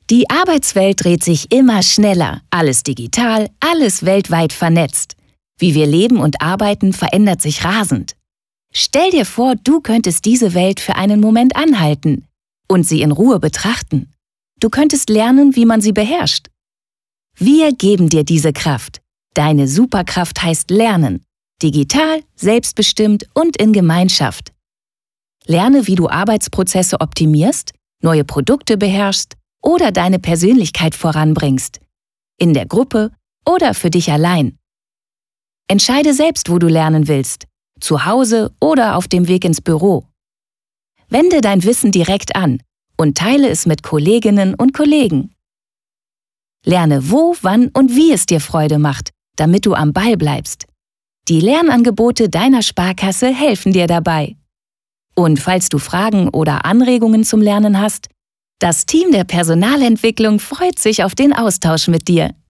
Die Arbeitswelt dreht sich immer schneller, alles digital, alles weltweit vernetzt. Wie wir leben und arbeiten, verändert sich rasend. Stell dir vor, du könntest diese Welt für einen Moment anhalten und sie in Ruhe betrachten. Du könntest lernen, wie man sie beherrscht. Wir geben dir diese Kraft. Deine Superkraft heißt Lernen. Digital, selbstbestimmt und in Gemeinschaft. Lerne, wie du Arbeitsprozesse optimierst, neue Produkte beherrschst oder deine Persönlichkeit voranbringst. In der Gruppe oder für dich allein. Entscheide selbst, wo du lernen willst. Zu Hause oder auf dem Weg ins Büro. Wende dein Wissen direkt an und teile es mit Kolleginnen und Kollegen. Lerne, wo, wann und wie es dir Freude macht, damit du am Ball bleibst. Die Lernangebote deiner Sparkasse helfen dir dabei. Und falls du Fragen oder Anregungen zum Lernen hast, das Team der Personalentwicklung freut sich auf den Austausch mit dir.